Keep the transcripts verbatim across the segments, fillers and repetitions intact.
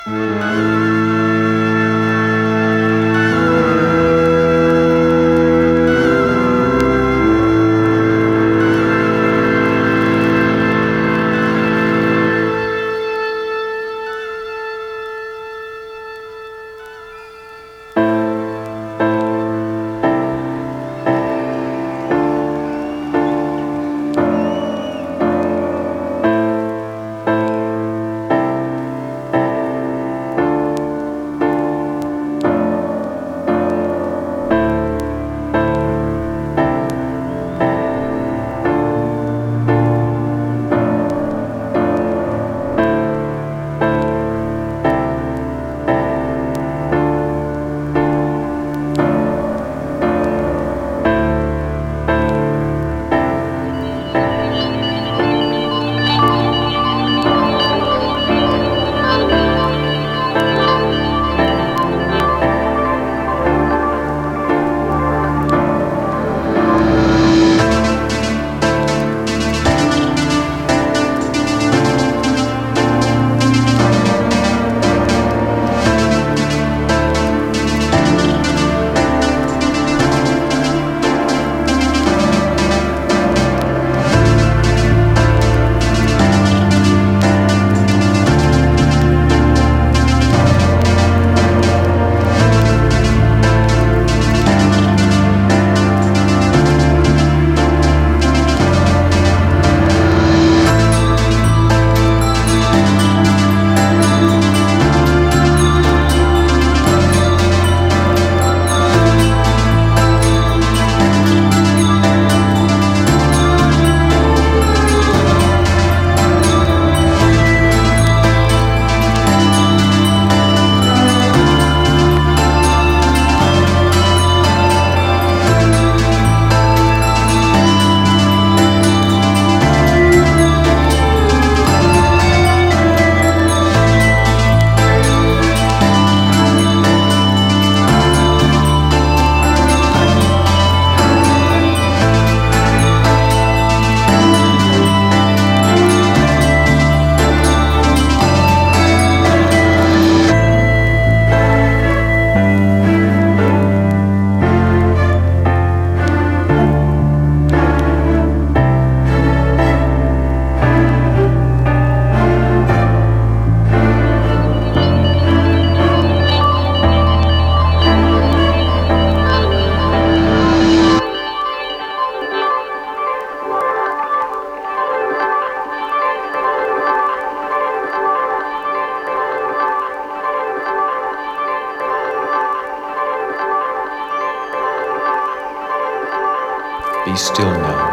Be still now.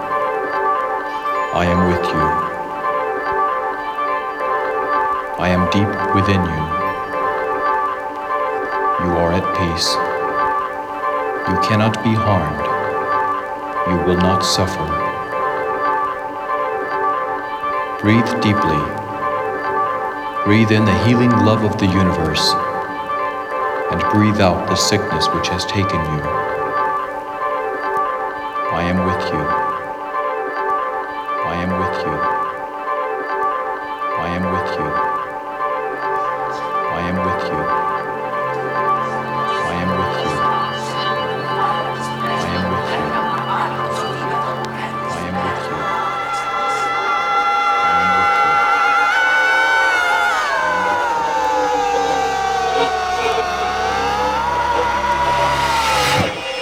I am with you. I am deep within you. You are at peace. You cannot be harmed. You will not suffer. Breathe deeply. Breathe in the healing love of the universe, and breathe out the sickness which has taken you. I am with you. I am with you. I am with you. I am with you. I am with you. I am with you. I am with you. I am with you.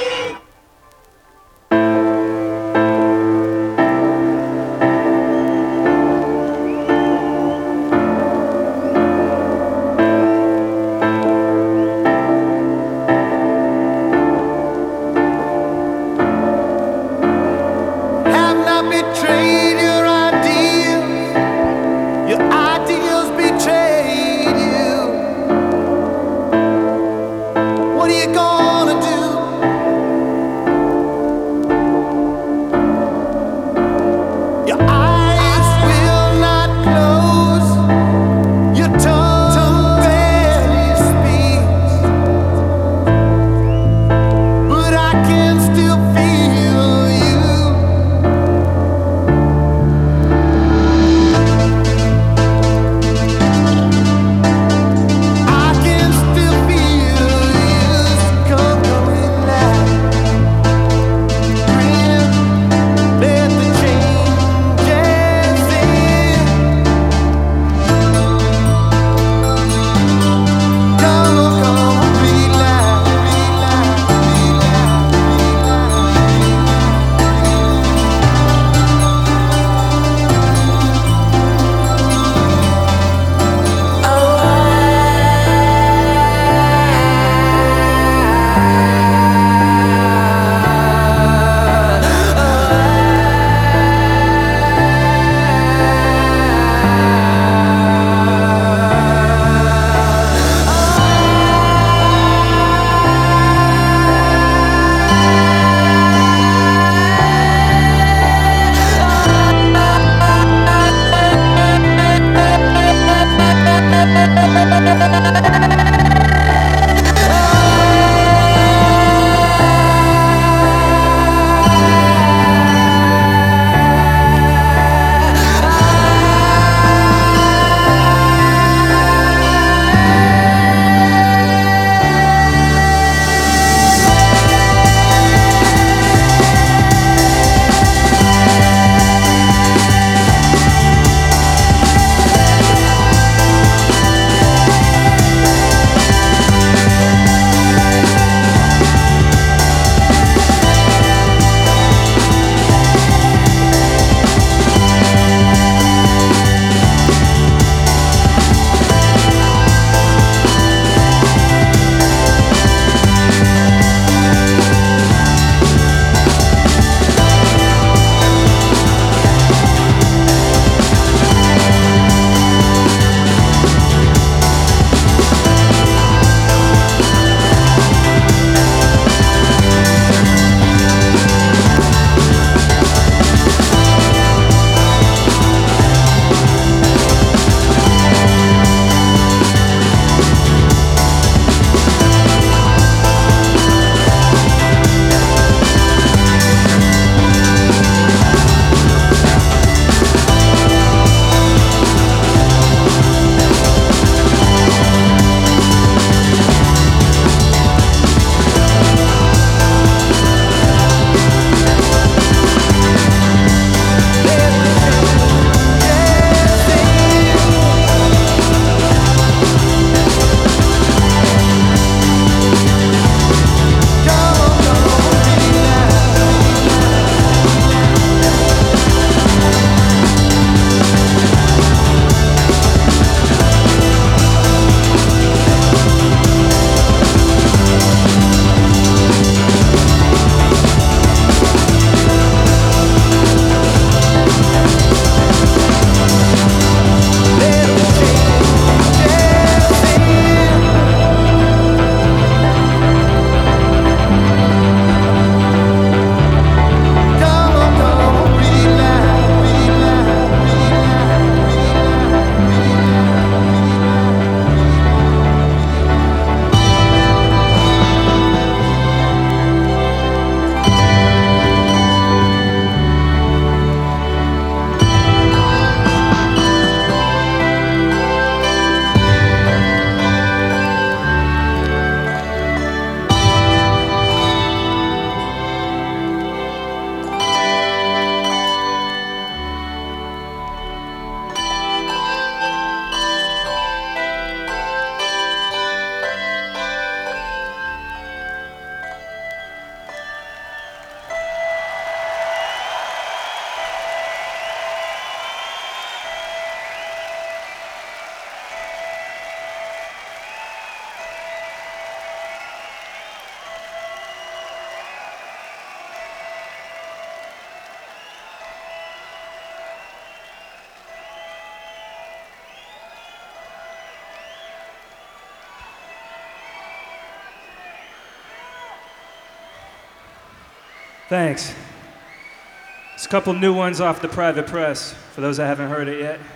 Thanks. There's a couple new ones off the Private Press, for those that haven't heard it yet.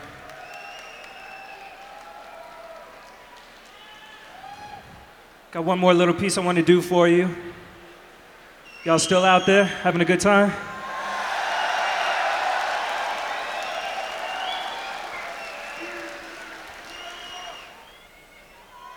Got one more little piece I want to do for you. Y'all still out there, having a good time?